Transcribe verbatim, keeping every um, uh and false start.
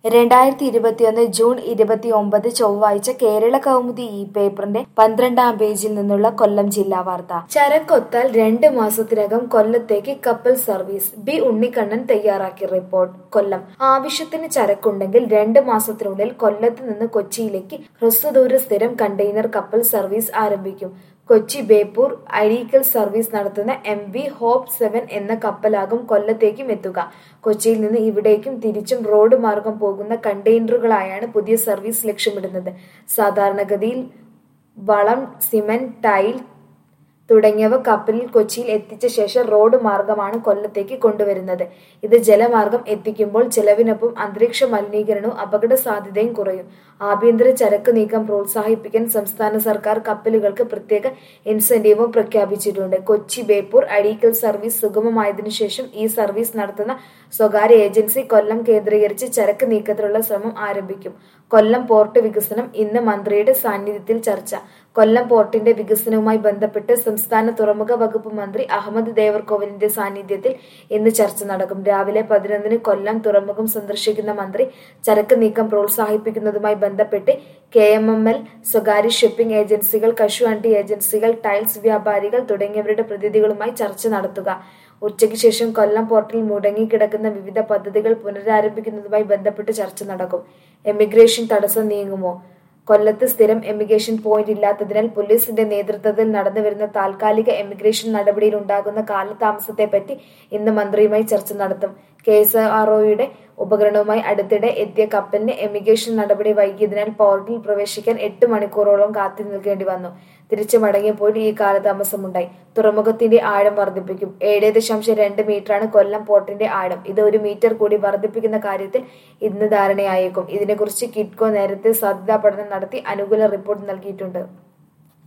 രണ്ടായിരത്തി ഇരുപത്തിയൊന്ന് ജൂൺ ഇരുപത്തിയൊമ്പത് ചൊവ്വാഴ്ച കേരള കൗമുദി ഈ പേപ്പറിന്റെ പന്ത്രണ്ടാം പേജിൽ നിന്നുള്ള കൊല്ലം ജില്ലാ വാർത്ത. ചരക്കൊത്താൽ രണ്ട് മാസത്തിനകം കൊല്ലത്തേക്ക് കപ്പൽ സർവീസ്. ബി ഉണ്ണിക്കണ്ണൻ തയ്യാറാക്കിയ റിപ്പോർട്ട്. കൊല്ലം. ആവശ്യത്തിന് ചരക്കുണ്ടെങ്കിൽ രണ്ട് മാസത്തിനുള്ളിൽ കൊല്ലത്ത് നിന്ന് കൊച്ചിയിലേക്ക് ഹ്രസ്വദൂര സ്ഥിരം കണ്ടെയ്നർ കപ്പൽ സർവീസ് ആരംഭിക്കും. കൊച്ചി ബേപ്പൂർ അഴീക്കൽ സർവീസ് നടത്തുന്ന എം വി ഹോപ്പ് സെവൻ എന്ന കപ്പലാകും കൊല്ലത്തേക്കും എത്തുക. കൊച്ചിയിൽ നിന്ന് ഇവിടേക്കും തിരിച്ചും റോഡ് മാർഗം പോകുന്ന കണ്ടെയ്നറുകളായാണ് പുതിയ സർവീസ് ലക്ഷ്യമിടുന്നത്. സാധാരണഗതിയിൽ വളം, സിമന്റ്, ടൈൽ തുടങ്ങിയവ കപ്പലിൽ കൊച്ചിയിൽ എത്തിച്ച ശേഷം റോഡ് മാർഗമാണ് കൊല്ലത്തേക്ക് കൊണ്ടുവരുന്നത്. ഇത് ജലമാർഗം എത്തിക്കുമ്പോൾ ചെലവിനൊപ്പം അന്തരീക്ഷ മലിനീകരണവും അപകട സാധ്യതയും കുറയും. ആഭ്യന്തര ചരക്ക് നീക്കം പ്രോത്സാഹിപ്പിക്കാൻ സംസ്ഥാന സർക്കാർ കപ്പലുകൾക്ക് പ്രത്യേക ഇൻസെന്റീവും പ്രഖ്യാപിച്ചിട്ടുണ്ട്. കൊച്ചി ബേപ്പൂർ അഴീക്കൽ സർവീസ് സുഗമമായതിനു ശേഷം ഈ സർവീസ് നടത്തുന്ന സ്വകാര്യ ഏജൻസി കൊല്ലം കേന്ദ്രീകരിച്ച് ചരക്ക് നീക്കത്തിനുള്ള ശ്രമം ആരംഭിക്കും. കൊല്ലം പോർട്ട് വികസനം ഇന്ന് മന്ത്രിയുടെ സാന്നിധ്യത്തിൽ ചർച്ച. കൊല്ലം പോർട്ടിന്റെ വികസനവുമായി ബന്ധപ്പെട്ട് സംസ്ഥാന തുറമുഖ വകുപ്പ് മന്ത്രി അഹമ്മദ് ദേവർകോവിലിന്റെ സാന്നിധ്യത്തിൽ ഇന്ന് ചർച്ച നടക്കും. രാവിലെ പതിനൊന്നിന് കൊല്ലം തുറമുഖം സന്ദർശിക്കുന്ന മന്ത്രി ചരക്ക് നീക്കം പ്രോത്സാഹിപ്പിക്കുന്നതുമായി ബന്ധപ്പെട്ട് കെ എം എം എൽ, സ്വകാര്യ ഷിപ്പിംഗ് ഏജൻസികൾ, കശുവണ്ടി ഏജൻസികൾ, ടൈൽസ് വ്യാപാരികൾ തുടങ്ങിയവരുടെ പ്രതിനിധികളുമായി ചർച്ച നടത്തുക. ഉച്ചയ്ക്ക് ശേഷം കൊല്ലം പോർട്ടിൽ മുടങ്ങിക്കിടക്കുന്ന വിവിധ പദ്ധതികൾ പുനരാരംഭിക്കുന്നതുമായി ബന്ധപ്പെട്ട് ചർച്ച നടക്കും. എമിഗ്രേഷൻ തടസ്സം നീങ്ങുമോ? കൊല്ലത്ത് സ്ഥിരം എമിഗ്രേഷൻ പോയിന്റ് ഇല്ലാത്തതിനാൽ പോലീസിന്റെ നേതൃത്വത്തിൽ നടന്നുവരുന്ന താൽക്കാലിക എമിഗ്രേഷൻ നടപടിയിൽ ഉണ്ടാകുന്ന കാലതാമസത്തെപ്പറ്റി ഇന്ന് മന്ത്രിയുമായി ചർച്ച നടത്തും. കെ എസ് ആർ ഒയുടെ ഉപകരണവുമായി അടുത്തിടെ എത്തിയ കപ്പലിന് എമിഗ്രേഷൻ നടപടി വൈകിയതിനാൽ പോർട്ടിൽ പ്രവേശിക്കാൻ എട്ട് മണിക്കൂറോളം കാത്തു നിൽക്കേണ്ടി വന്നു. തിരിച്ചു മടങ്ങിയപ്പോൾ ഈ കാലതാമസമുണ്ടായി. തുറമുഖത്തിന്റെ ആഴം വർദ്ധിപ്പിക്കും. ഏഴ് ദശാംശം രണ്ട് മീറ്ററാണ് കൊല്ലം പോർട്ടിന്റെ ആഴം. ഇത് ഒരു മീറ്റർ കൂടി വർദ്ധിപ്പിക്കുന്ന കാര്യത്തിൽ ഇന്ന് ധാരണയായേക്കും. ഇതിനെക്കുറിച്ച് കിറ്റ്കോ നേരത്തെ സാധ്യതാ പഠനം നടത്തി അനുകൂല റിപ്പോർട്ട് നൽകിയിട്ടുണ്ട്.